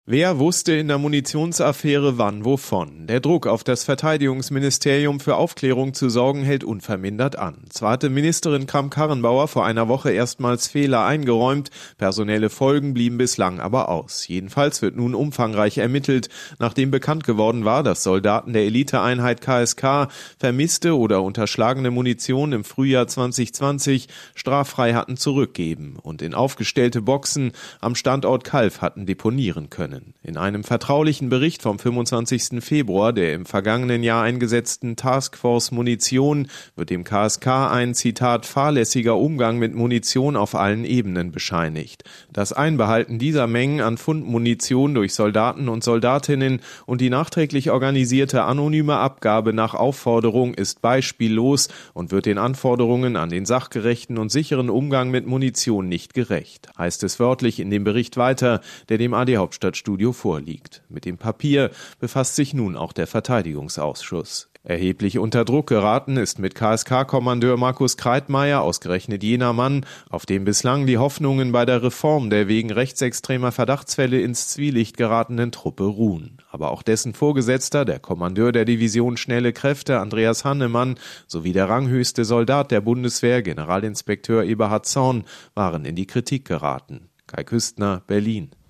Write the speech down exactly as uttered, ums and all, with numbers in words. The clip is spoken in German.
Wer wusste in der Munitionsaffäre wann wovon? Der Druck auf das Verteidigungsministerium für Aufklärung zu sorgen hält unvermindert an. Zwar hatte Ministerin Kramp-Karrenbauer vor einer Woche erstmals Fehler eingeräumt, personelle Folgen blieben bislang aber aus. Jedenfalls wird nun umfangreich ermittelt, nachdem bekannt geworden war, dass Soldaten der Eliteeinheit K S K vermisste oder unterschlagene Munition im Frühjahr zwanzig zwanzig straffrei hatten zurückgeben und in aufgestellte Boxen am Standort Calw hatten deponieren können. In einem vertraulichen Bericht vom fünfundzwanzigsten Februar der im vergangenen Jahr eingesetzten Taskforce Munition wird dem K S K ein, Zitat, fahrlässiger Umgang mit Munition auf allen Ebenen bescheinigt. Das Einbehalten dieser Mengen an Fundmunition durch Soldaten und Soldatinnen und die nachträglich organisierte anonyme Abgabe nach Aufforderung ist beispiellos und wird den Anforderungen an den sachgerechten und sicheren Umgang mit Munition nicht gerecht, heißt es wörtlich in dem Bericht weiter, der dem A D Hauptstadtstudio vorliegt. Mit dem Papier befasst sich nun auch der Verteidigungsausschuss. Erheblich unter Druck geraten ist mit K S K-Kommandeur Markus Kreitmeier ausgerechnet jener Mann, auf dem bislang die Hoffnungen bei der Reform der wegen rechtsextremer Verdachtsfälle ins Zwielicht geratenen Truppe ruhen. Aber auch dessen Vorgesetzter, der Kommandeur der Division Schnelle Kräfte, Andreas Hannemann, sowie der ranghöchste Soldat der Bundeswehr, Generalinspekteur Eberhard Zorn, waren in die Kritik geraten. Kai Küstner, Berlin.